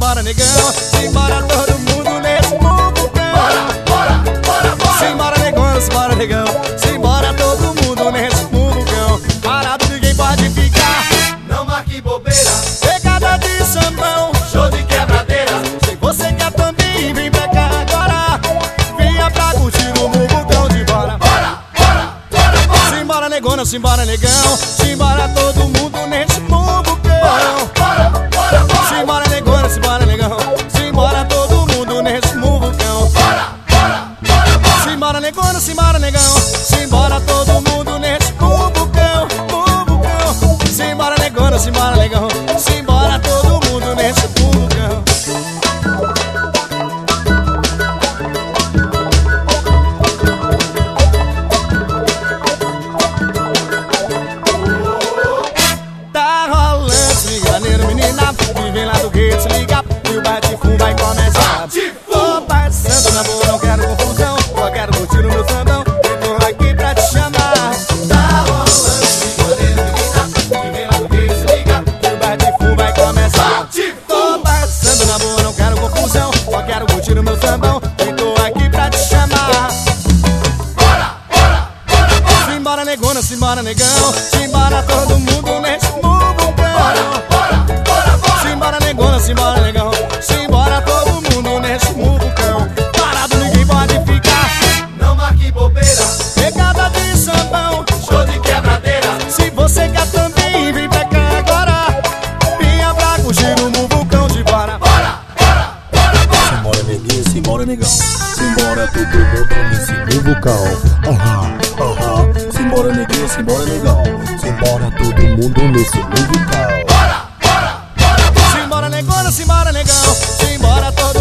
simbora negão, simbora todo mundo nesse muvucão. Simbora negão, simbora negão, simbora todo mundo nesse muvucão. Parado ninguém pode ficar, Não marque bobeira, pegada de sambão, show de quebradeira. se você quer também vem pra cá agora, venha pra curtir o muvucão de bora. Simbora negona, simbora negão, simbora todo mundo nesse muvucão. Simbora negona, simbora negão, simbora todo mundo nesse muvucão. Simbora negona, simbora negão, simbora todo mundo nesse muvucão, muvucão. Simbora negona, simbora negão, simbora todo mundo nesse muvucão. Tá rolando, se liga, maneiro, menina, que vem lá do gueto, se liga, e o bate-fum vai começar. Tô passando na boa, não quero confusão, só quero curtir o meu sambão, eu tô aqui pra te chamar. Tá rolando, se maneiro, menina, que vem lá do gueto, se liga, E o bate-fum vai começar. Tô passando na boa, não quero confusão, só quero curtir o meu sambão, eu tô aqui pra te chamar. Simbora negona, simbora negão, simbora todo mundo nesse muvucão. Simbora negona, simbora negão, simbora todo mundo nesse muvucão. Parado ninguém pode ficar, Não marque bobeira, pegada de sambão, show de quebradeira. se você quer também vem pra cá agora, venha pra curtir o muvucão de bora. Simbora neguinho, simbora negão, simbora todo mundo nesse muvucão. Simbora neguinho, simbora negão, simbora todo mundo nesse muvucão. Simbora negona, simbora negão, simbora todo